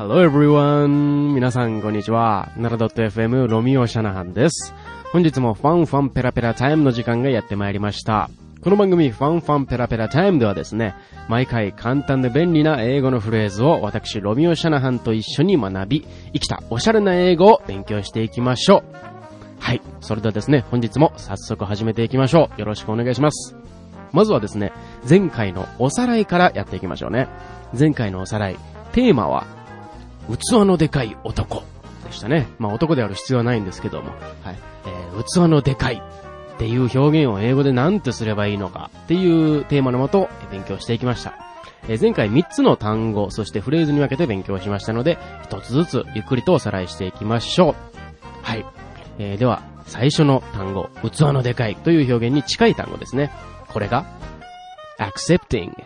Hello everyone! 皆さんこんにちは。7.fm ロミオシャナハンです。本日もファンペラペラタイムの時間がやってまいりました。この番組ファンペラペラタイムではですね、毎回簡単で便利な英語のフレーズを私ロミオシャナハンと一緒に学び、生きたおしゃれな英語を勉強していきましょう。はい。それではですね、本日も早速始めていきましょう。よろしくお願いします。まずはですね、前回のおさらいからやっていきましょうね。前回のおさらい、テーマは、器のでかい男でしたね。まあ男である必要はないんですけども、はい。器のでかいっていう表現を英語で何とすればいいのかっていうテーマのもと勉強していきました。前回3つの単語、そしてフレーズに分けて勉強しましたので、一つずつゆっくりとおさらいしていきましょう。はい。では、最初の単語、器のでかいという表現に近い単語ですね。これが、accepting。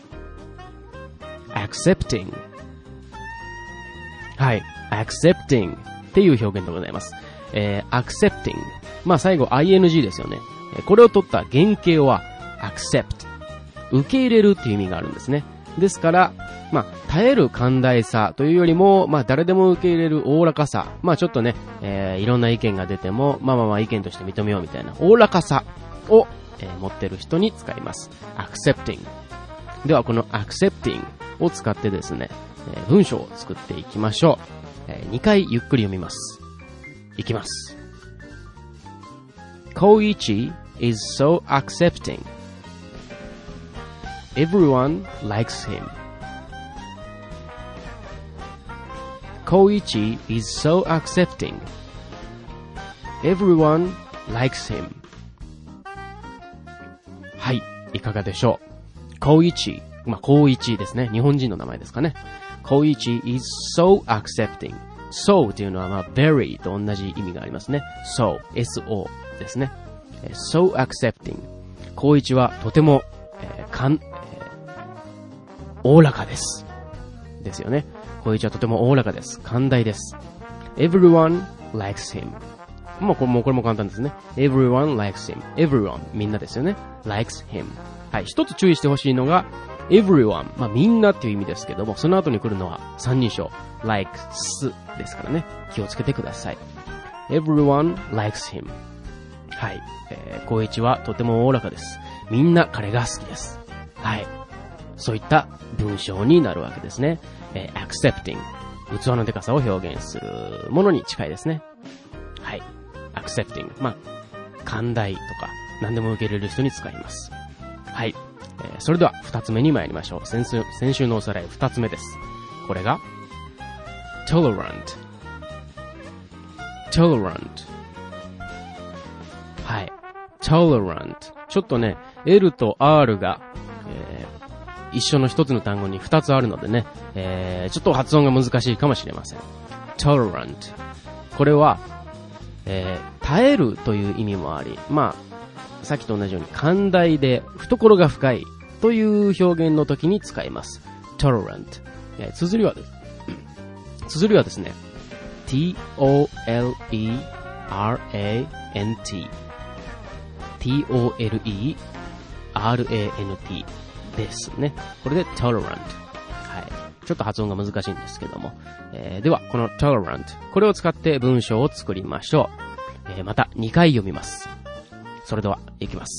はい。accepting っていう表現でございます。accepting。まあ最後 ing ですよね。これを取った原型は accept。受け入れるっていう意味があるんですね。ですから、まあ耐える寛大さというよりも、まあ誰でも受け入れるおおらかさ。まあちょっとね、いろんな意見が出ても、まあ意見として認めようみたいなおおらかさを、持ってる人に使います。accepting。ではこの accepting を使ってですね、文章を作っていきましょう。2回ゆっくり読みます。いきます。Koichi is so accepting. Everyone likes him. Koichi is so accepting. Everyone likes him. はい、いかがでしょう。Koichi、まあ、Koichiですね。日本人の名前ですかね。Koichi is so accepting. So というのはまあ very と同じ意味がありますね。So, S-O ですね。So accepting. Koichi はとても、おおらかです。ですよね。Koichiはとてもおおらかです。寛大です。Everyone likes him. もうこれも簡単ですね。Everyone likes him. Everyone みんなですよね。likes him. はい。一つ注意してほしいのがeveryone、まあ、みんなっていう意味ですけども、その後に来るのは三人称 likes ですからね、気をつけてください。everyone likes him。 はい、コイイチはとてもおおらかです。みんな彼が好きです。はい、そういった文章になるわけですね。accepting、 器のでかさを表現するものに近いですね。はい、accepting、 まあ寛大とか何でも受け入れる人に使います。はい、それでは二つ目に参りましょう。先週のおさらい二つ目です。これが tolerant。 はい、tolerant。 ちょっとね L と R が、一緒の一つの単語に二つあるのでね、ちょっと発音が難しいかもしれません。tolerant、 これは、耐えるという意味もあり、まあさっきと同じように寛大で懐が深いという表現の時に使います。tolerant。綴りはですね、T-O-L-E-R-A-N-T。T-O-L-E-R-A-N-T ですね。これで tolerant。はい。ちょっと発音が難しいんですけども。では、この tolerant。これを使って文章を作りましょう。また2回読みます。それでは、いきます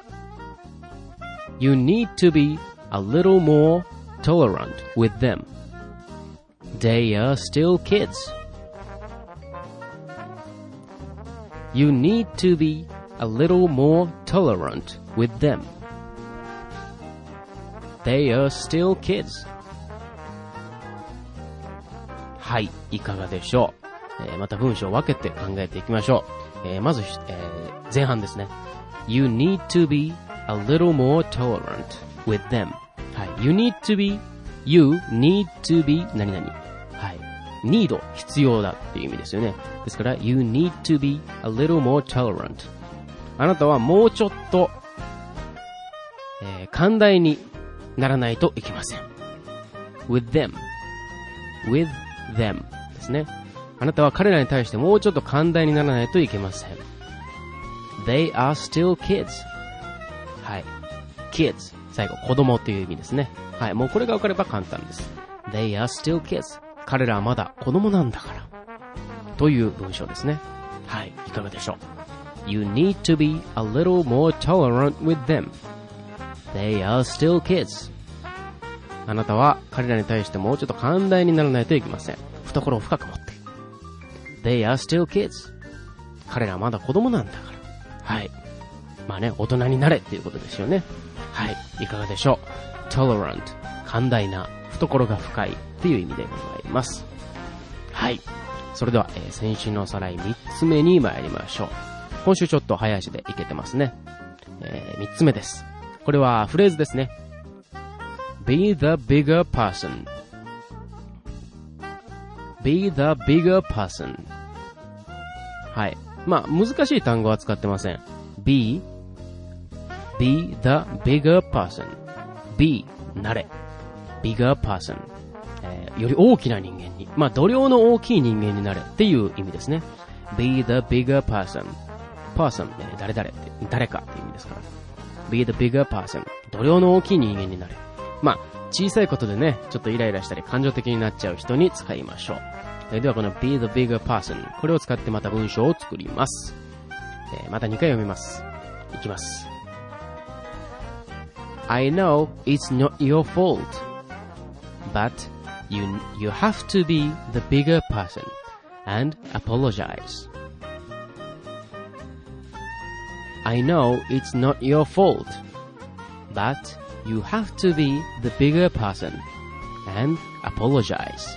。You need to be a little more tolerant with them. They are still kids. You need to be a little more tolerant with them. They are still kids. はい、いかがでしょう。また文章を分けて考えていきましょう。まず、前半ですね。You need to be a little more tolerant with them. はい。You need to be 何々。はい。need 必要だっていう意味ですよね。ですから You need to be a little more tolerant。 あなたはもうちょっと、寛大にならないといけません。with them ですね。あなたは彼らに対してもうちょっと寛大にならないといけません。They are still kids。 はい。kids。最後、子供という意味ですね。はい。もうこれが分かれば簡単です。They are still kids。 彼らはまだ子供なんだから。という文章ですね。はい、いかがでしょう。You need to be a little more tolerant with them. They are still kids. あなたは彼らに対してもうちょっと寛大にならないといけません。懐を深く持って。They are still kids. 彼らはまだ子供なんだから。はい。まあね、大人になれっていうことですよね。はい、いかがでしょう。tolerant、寛大な、懐が深いっていう意味でございます。はい。それでは、先週のおさらい3つ目に参りましょう。今週ちょっと早足でいけてますね。3つ目です。これはフレーズですね。be the bigger person. be the bigger person. はい。まあ、難しい単語は使ってません。be the bigger person. be なれ。bigger person。より大きな人間に。まあ、度量の大きい人間になれっていう意味ですね。be the bigger person. person、誰々って、誰かっていう意味ですから。be the bigger person. 度量の大きい人間になれ。まあ、小さいことでね、ちょっとイライラしたり感情的になっちゃう人に使いましょう。ではこの be the bigger person。これを使ってまた文章を作ります。また2回読みます。いきます。I know it's not your fault, but you have to be the bigger person and apologize. I know it's not your fault, but you have to be the bigger person and apologize.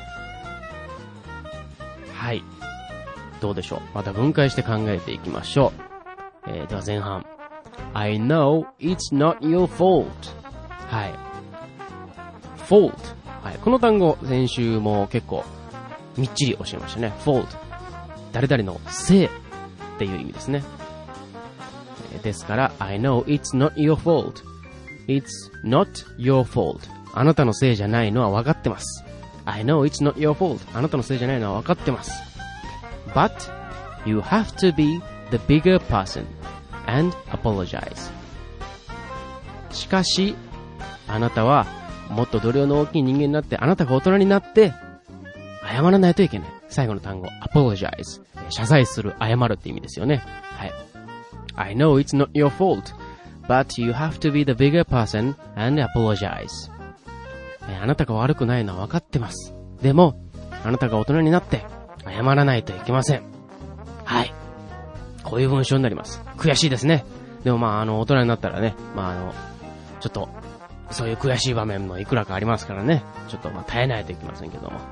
はい。どうでしょう。また分解して考えていきましょう。では前半。I know it's not your fault. はい。fault。はい。この単語、先週も結構、みっちり教えましたね。fault。誰々のせいっていう意味ですね。ですから、I know it's not your fault.It's not your fault. あなたのせいじゃないのは分かってます。I know it's not your fault. あなたのせいじゃないのは分かってます。But you have to be the bigger person and apologize. しかし、あなたはもっと度量の大きい人間になって、あなたが大人になって謝らないといけない。最後の単語 apologize。謝罪する、謝るって意味ですよね。はい。I know it's not your fault.But you have to be the bigger person and apologize. あなたが悪くないのは分かってます。でも、あなたが大人になって謝らないといけません。はい。こういう文章になります。悔しいですね。でも大人になったらね、ちょっと、そういう悔しい場面もいくらかありますからね。ちょっと耐えないといけませんけども。はい。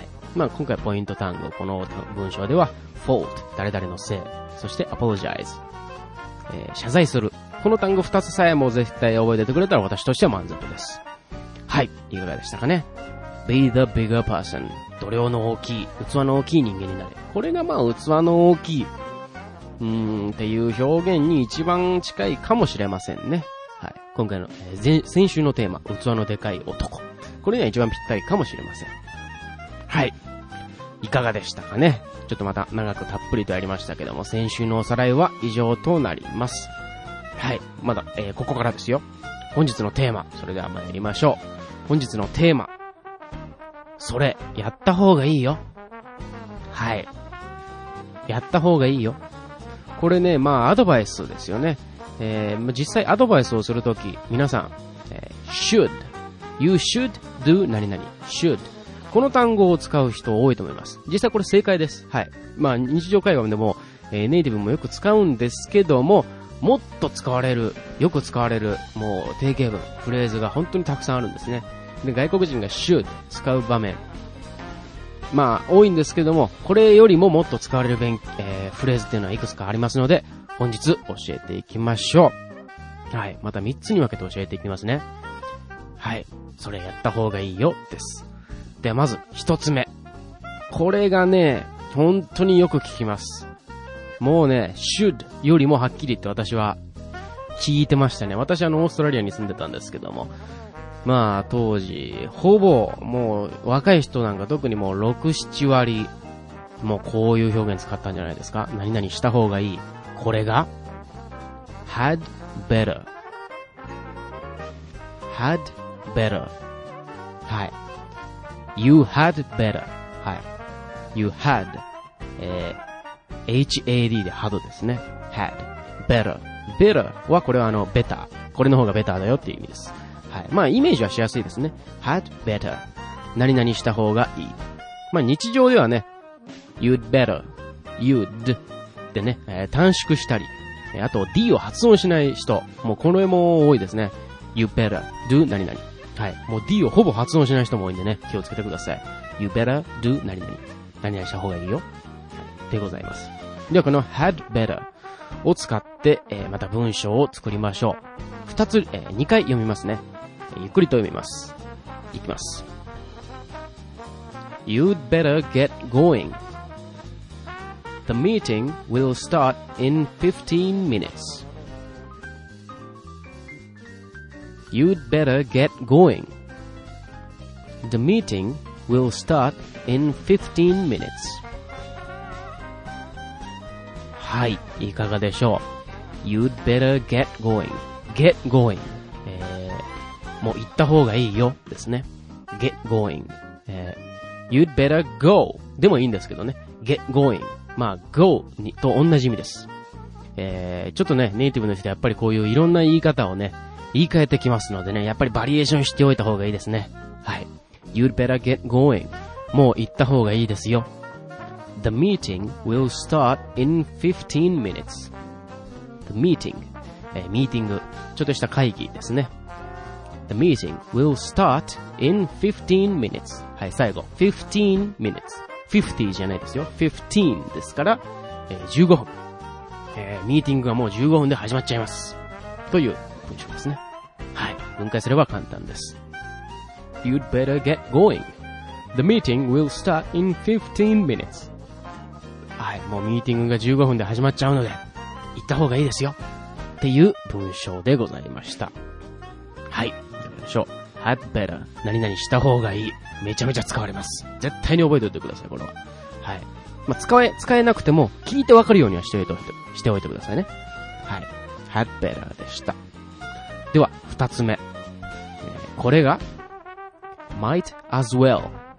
今回ポイント単語、この文章では、fault、誰々のせい、そして apologize。謝罪する。この単語2つさえも絶対覚えててくれたら私としては満足です。はい。いかがでしたかね。be the bigger person. 度量の大きい、器の大きい人間になれ。これが器の大きい、っていう表現に一番近いかもしれませんね。はい。今回の、先週のテーマ、器のでかい男。これには一番ぴったりかもしれません。はい。いかがでしたかね。ちょっとまた長くたっぷりとやりましたけども、先週のおさらいは以上となります。はい。まだ、ここからですよ。本日のテーマ。それでは参りましょう。本日のテーマ。それ、やった方がいいよ。はい。やった方がいいよ。これね、アドバイスですよね。実際アドバイスをするとき、皆さん、should。You should do 何々。should。この単語を使う人多いと思います。実際これ正解です。はい。日常会話でも、ネイティブもよく使うんですけども、もっと使われる、よく使われる、もう定型文、フレーズが本当にたくさんあるんですね。で、外国人が should 使う場面。多いんですけども、これよりももっと使われるフレーズっていうのはいくつかありますので、本日教えていきましょう。はい。また3つに分けて教えていきますね。はい。それやった方がいいよ、です。ではまず、1つ目。これがね、本当によく聞きます。もうね、should よりもはっきり言って私は聞いてましたね。私オーストラリアに住んでたんですけども。当時、ほぼ、もう若い人なんか特にもう6、7割、もうこういう表現使ったんじゃないですか。何々した方がいい。これが、had better。had better。はい。you had better。 はい。You had, had で had ですね。had, better はこれはbetter。これの方が better だよっていう意味です。はい。まあイメージはしやすいですね。had better。何々した方がいい。まあ日常ではね、you'd better, you'd でね、短縮したり、あと D を発音しない人、もうこの絵も多いですね。You better do 何々。はい。もう D をほぼ発音しない人も多いんでね、気をつけてください。You better do 何々。何々した方がいいよ。でございます。ではこの had better を使って、また文章を作りましょう。2回読みますね。ゆっくりと読みます。いきます。You'd better get going. The meeting will start in 15 minutes. You'd better get going. The meeting will start in 15 minutes. はい、いかがでしょう。You'd better get going. Get going. もう行った方がいいよですね。Get going. You'd better go でもいいんですけどね。Get going. まあ go と同じ意味です。ちょっとね、ネイティブの人はやっぱりこういういろんな言い方をね、言い換えてきますのでね、やっぱりバリエーションしておいた方がいいですね。はい。You'd better get going. もう行った方がいいですよ。The meeting will start in 15 minutes. The meeting. ミーティング。ちょっとした会議ですね。The meeting will start in 15 minutes. はい、最後。15 minutes. 50じゃないですよ。15ですから、15分。ミーティングはもう15分で始まっちゃいます。という文章ですね。はい。分解すれば簡単です。You'd better get going. The meeting will start in 15 minutes. はい。もうミーティングが15分で始まっちゃうので、行った方がいいですよ。っていう文章でございました。はい。でしょう。had better 何々した方がいい。めちゃめちゃ使われます。絶対に覚えておいてください、これは。はい。まあ、使えなくても、聞いてわかるようにはしておいてくださいね。はい。had better でした。では、二つ目。これが、might as well.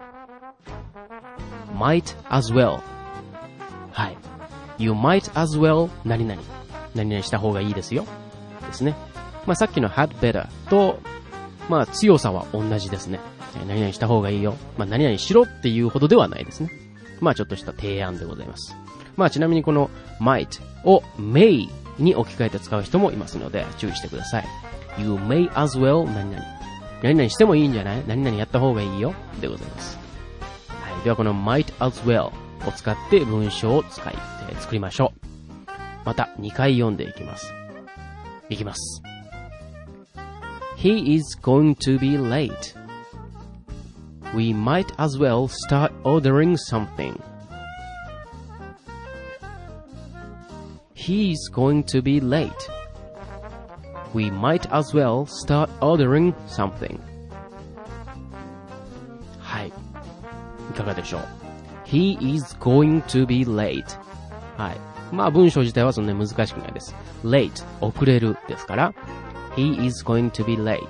might as well. はい。you might as well 何々した方がいいですよ。ですね。まあ、さっきの had better と、まあ、強さは同じですね。何々した方がいいよ。まあ、何々しろっていうほどではないですね。まあ、ちょっとした提案でございます。まあ、ちなみにこの might を may に置き換えて使う人もいますので、注意してください。you may as well 何々。何々してもいいんじゃない？何々やった方がいいよ。でございます。はい。ではこの might as well を使って文章を作りましょう。また2回読んでいきます。いきます。He is going to be late. We might as well start ordering something. He is going to be late. We might as well start ordering something. はい。いかがでしょう？ He is going to be late. はい。まあ文章自体はそんなに難しくないです。late 遅れるですから、He is going to be late.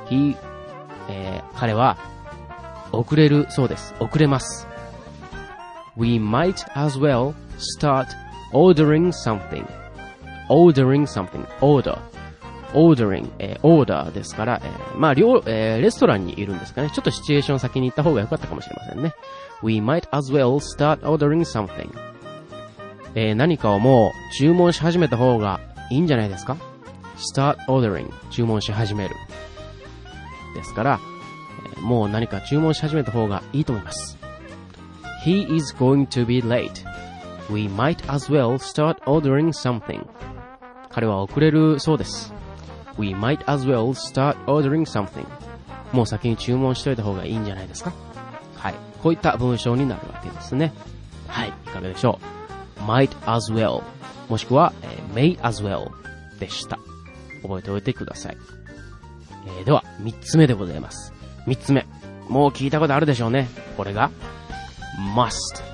彼は遅れるそうです。遅れます。We might as well start ordering something. Ordering something. Ordering. order ですから、まあレストランにいるんですかね。ちょっとシチュエーション先に行った方が良かったかもしれませんね。We might as well start ordering something. 何かをもう注文し始めた方がいいんじゃないですか？ start ordering 注文し始めるですから、もう何か注文し始めた方がいいと思います。He is going to be late. We might as well start ordering something. 彼は遅れるそうです。We might as well start ordering something. もう先に注文しといた方がいいんじゃないですか？はい。こういった文章になるわけですね。はい。いかがでしょう？ might as well もしくは、may as well でした。覚えておいてください。では、3つ目でございます。3つ目。もう聞いたことあるでしょうね。これが、must。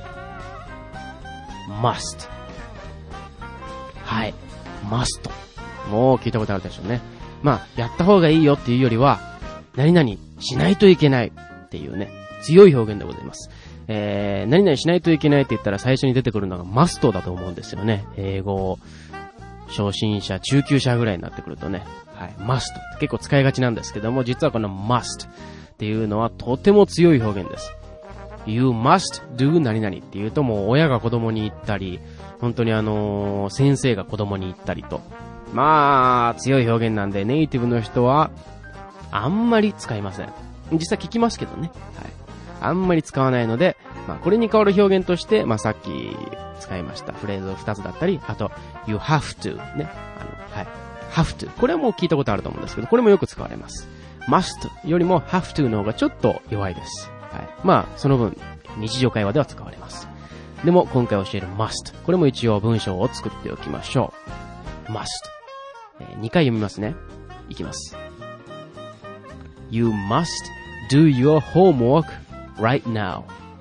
はい。must。もう聞いたことあるでしょうね。まあ、やった方がいいよっていうよりは、何々しないといけないっていうね、強い表現でございます。 何々しないといけないって言ったら最初に出てくるのがマストだと思うんですよね。英語、初心者、中級者ぐらいになってくるとね。はい。マストって結構使いがちなんですけども、実はこの must っていうのはとても強い表現です。You must do 何々っていうともう親が子供に言ったり、本当に先生が子供に言ったりと。まあ、強い表現なんでネイティブの人はあんまり使いません。実際聞きますけどね。はい。あんまり使わないので、まあこれに代わる表現として、まあさっき使いましたフレーズ2つだったり、あと you have to ね。はい。have to。これはもう聞いたことあると思うんですけど、これもよく使われます。must よりも have to の方がちょっと弱いです。はい。まあその分、日常会話では使われます。でも今回教える must。これも一応文章を作っておきましょう。must。2回読みますね。いきます。You must do your homework right now.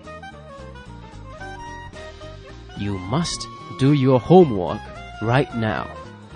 You must do your homework right now.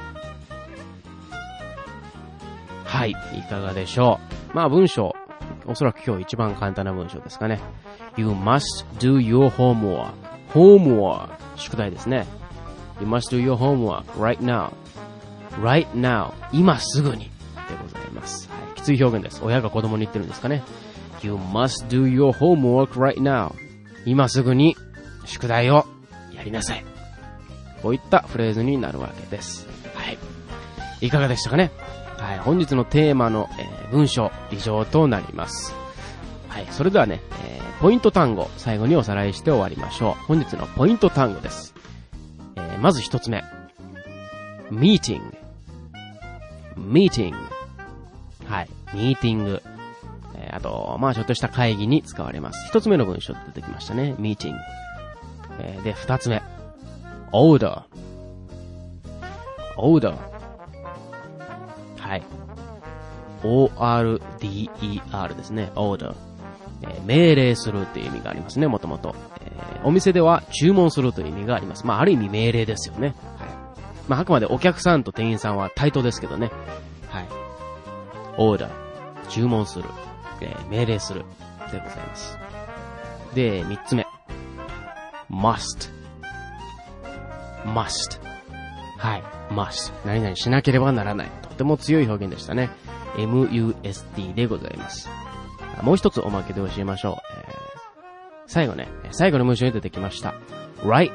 はい、いかがでしょう。まあ文章、おそらく今日一番簡単な文章ですかね。You must do your homework. Homework. 宿題ですね。You must do your homework right now. Right now. 今すぐに。でございます。はい、きつい表現です。親が子供に言ってるんですかね。You must do your homework right now. 今すぐに宿題をやりなさい。こういったフレーズになるわけです。はい。いかがでしたかね。はい。本日のテーマの、文章以上となります。はい。それではね、ポイント単語最後におさらいして終わりましょう。本日のポイント単語です。まず一つ目。meeting。meeting。はい。ミーティング。あと、まあちょっとした会議に使われます。一つ目の文章出てきましたね。meeting。で、二つ目。order。order。はい。O-R-D-E-R ですね。order。命令するという意味がありますね、もともと。お店では注文するという意味があります。まあある意味命令ですよね。はい。まああくまでお客さんと店員さんは対等ですけどね。はい。order。注文する。命令する。でございます。で、三つ目。must。must。はい。must。何々しなければならない。とても強い表現でしたね。must でございます。もう一つおまけで教えましょう。最後ね、最後の文章に出てきました。right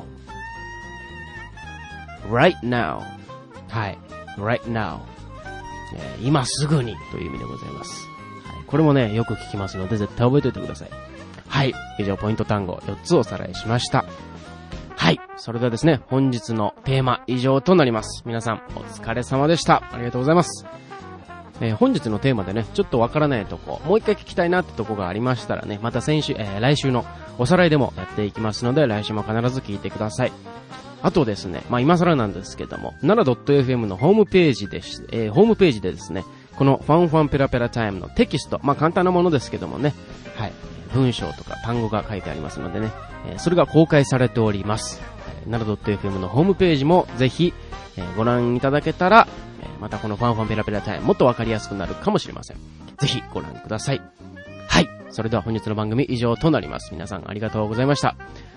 now。right now。はい。right now。今すぐにという意味でございます。はい。これもね、よく聞きますので絶対覚えておいてください。はい。以上ポイント単語4つおさらいしました。はい。それではですね、本日のテーマ以上となります。皆さんお疲れ様でした。ありがとうございます。本日のテーマでね、ちょっとわからないとこ、もう一回聞きたいなってとこがありましたらね、また来週のおさらいでもやっていきますので、来週も必ず聞いてください。あとですね、まあ今更なんですけども、7.fm のホームページでですね、このファンファンペラペラタイムのテキスト、まあ簡単なものですけどもね、はい、文章とか単語が書いてありますのでね、それが公開されております。7.fm のホームページもぜひ、ご覧いただけたら、またこのファンファンペラペラタイムもっとわかりやすくなるかもしれません。ぜひご覧ください。はい。それでは本日の番組以上となります。皆さんありがとうございました。